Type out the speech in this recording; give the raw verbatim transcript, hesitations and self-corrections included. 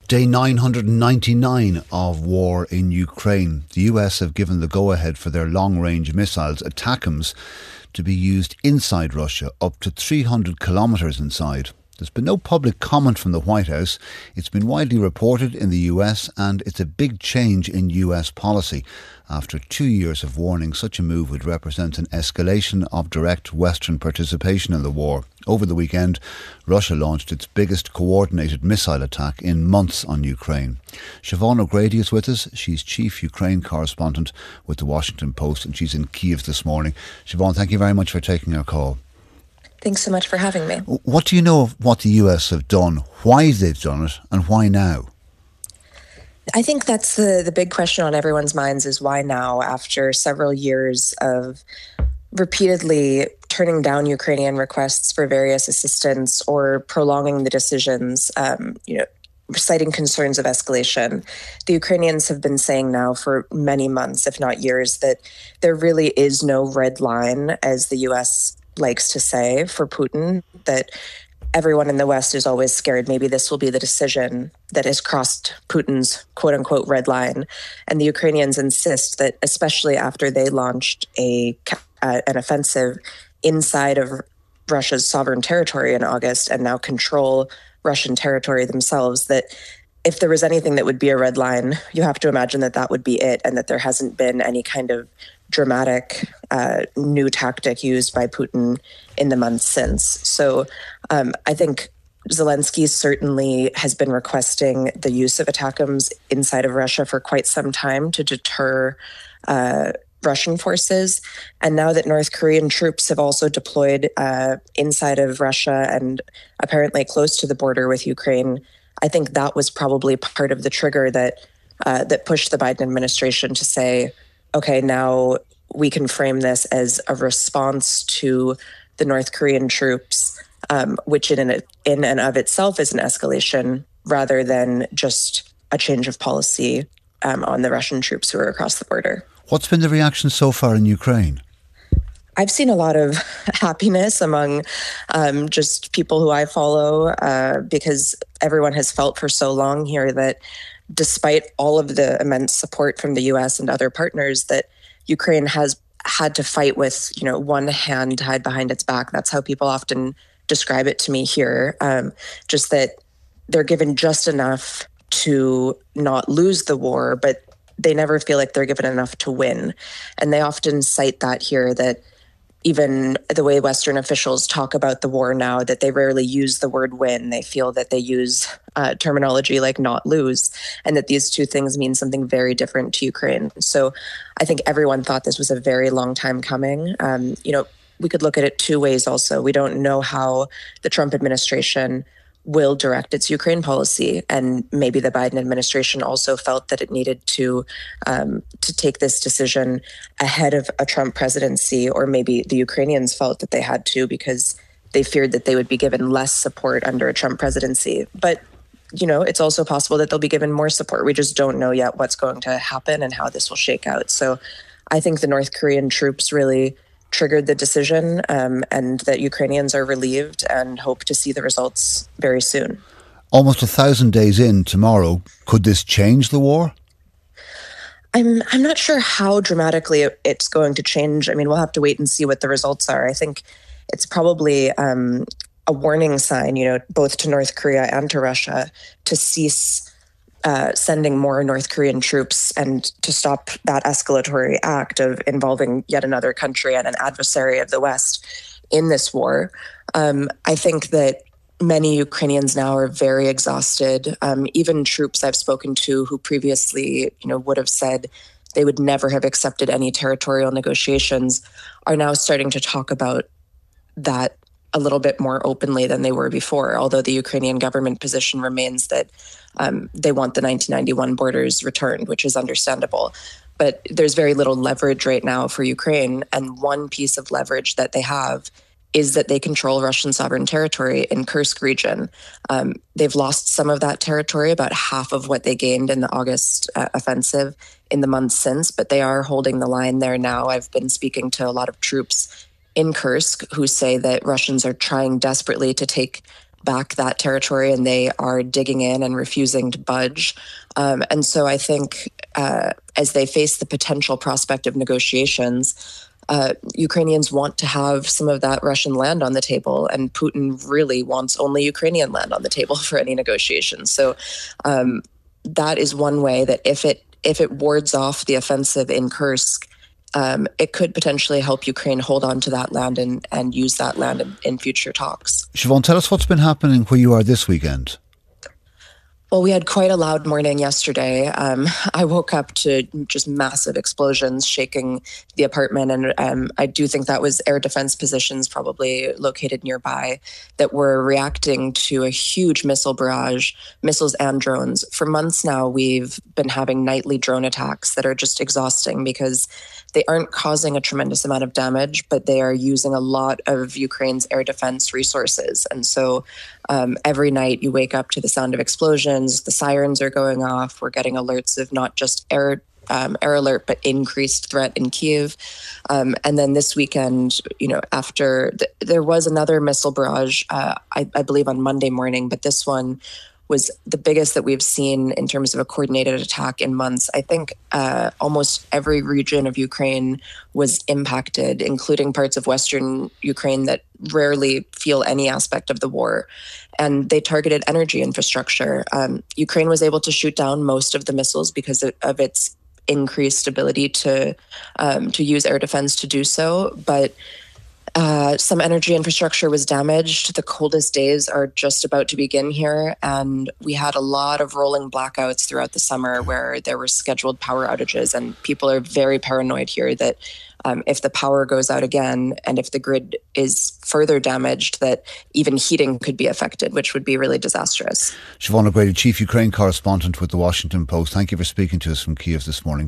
Day nine hundred ninety-nine of war in Ukraine. The U S have given the go-ahead for their long-range missiles, ATACMS, to be used inside Russia, up to three hundred kilometres inside. There's been no public comment from the White House. It's been widely reported in the U S, and it's a big change in U S policy. After two years of warning, such a move would represent an escalation of direct Western participation in the war. Over the weekend, Russia launched its biggest coordinated missile attack in months on Ukraine. Siobhan O'Grady is with us. She's chief Ukraine correspondent with the Washington Post, and she's in Kyiv this morning. Siobhan, thank you very much for taking our call. Thanks so much for having me. What do you know of what the U S have done, why they've done it, and why now? I think that's the, the big question on everyone's minds is why now, after several years of repeatedly turning down Ukrainian requests for various assistance or prolonging the decisions, um, you know, citing concerns of escalation. The Ukrainians have been saying now for many months, if not years, that there really is no red line, as the U S likes to say, for Putin, that everyone in the West is always scared maybe this will be the decision that has crossed Putin's quote-unquote red line. And the Ukrainians insist that, especially after they launched a uh, an offensive inside of Russia's sovereign territory in August and now control Russian territory themselves, that if there was anything that would be a red line, you have to imagine that that would be it, and that there hasn't been any kind of dramatic uh, new tactic used by Putin in the months since. So um, I think Zelensky certainly has been requesting the use of ATACMS inside of Russia for quite some time to deter uh, Russian forces. And now that North Korean troops have also deployed uh, inside of Russia and apparently close to the border with Ukraine, I think that was probably part of the trigger that uh, that pushed the Biden administration to say, okay, now we can frame this as a response to the North Korean troops, um, which in and, in and of itself is an escalation rather than just a change of policy um, on the Russian troops who are across the border. What's been the reaction so far in Ukraine? I've seen a lot of happiness among um, just people who I follow uh, because everyone has felt for so long here that despite all of the immense support from the U S and other partners, that Ukraine has had to fight with, you know, one hand tied behind its back. That's how people often describe it to me here. Um, just that they're given just enough to not lose the war, but they never feel like they're given enough to win. And they often cite that here, that even the way Western officials talk about the war now, that they rarely use the word win. They feel that they use uh, terminology like not lose, and that these two things mean something very different to Ukraine. So I think everyone thought this was a very long time coming. Um, you know, we could look at it two ways also. We don't know how the Trump administration will direct its Ukraine policy. And maybe the Biden administration also felt that it needed to um, to take this decision ahead of a Trump presidency, or maybe the Ukrainians felt that they had to because they feared that they would be given less support under a Trump presidency. But, you know, it's also possible that they'll be given more support. We just don't know yet what's going to happen and how this will shake out. So I think the North Korean troops really triggered the decision, um, and that Ukrainians are relieved and hope to see the results very soon. Almost a thousand days in tomorrow, could this change the war? I'm I'm not sure how dramatically it's going to change. I mean, we'll have to wait and see what the results are. I think it's probably um, a warning sign, you know, both to North Korea and to Russia, to cease Uh, sending more North Korean troops and to stop that escalatory act of involving yet another country and an adversary of the West in this war. Um, I think that many Ukrainians now are very exhausted. Um, even troops I've spoken to who previously, you know, would have said they would never have accepted any territorial negotiations are now starting to talk about that a little bit more openly than they were before, although the Ukrainian government position remains that um, they want the nineteen ninety-one borders returned, which is understandable. But there's very little leverage right now for Ukraine. And one piece of leverage that they have is that they control Russian sovereign territory in Kursk region. Um, they've lost some of that territory, about half of what they gained in the August uh, offensive in the months since, but they are holding the line there now. I've been speaking to a lot of troops in Kursk who say that Russians are trying desperately to take back that territory, and they are digging in and refusing to budge. Um, and so I think uh, as they face the potential prospect of negotiations, uh, Ukrainians want to have some of that Russian land on the table, and Putin really wants only Ukrainian land on the table for any negotiations. So um, that is one way that if it if it wards off the offensive in Kursk, Um, it could potentially help Ukraine hold on to that land and, and use that land in, in future talks. Siobhan, tell us what's been happening where you are this weekend. Well, we had quite a loud morning yesterday. Um, I woke up to just massive explosions shaking the apartment. And um, I do think that was air defense positions probably located nearby that were reacting to a huge missile barrage, missiles and drones. For months now, we've been having nightly drone attacks that are just exhausting because they aren't causing a tremendous amount of damage, but they are using a lot of Ukraine's air defense resources. And so um, every night you wake up to the sound of explosions, the sirens are going off. We're getting alerts of not just air um, air alert, but increased threat in Kyiv. Um, and then this weekend, you know, after th- there was another missile barrage, uh, I, I believe on Monday morning, but this one was the biggest that we've seen in terms of a coordinated attack in months. I think uh, almost every region of Ukraine was impacted, including parts of Western Ukraine that rarely feel any aspect of the war. And they targeted energy infrastructure. Um, Ukraine was able to shoot down most of the missiles because of, of its increased ability to um, to use air defense to do so. But Uh, some energy infrastructure was damaged. The coldest days are just about to begin here. And we had a lot of rolling blackouts throughout the summer where there were scheduled power outages. And people are very paranoid here that um, if the power goes out again and if the grid is further damaged, that even heating could be affected, which would be really disastrous. Siobhan O'Grady, Chief Ukraine Correspondent with The Washington Post. Thank you for speaking to us from Kyiv this morning.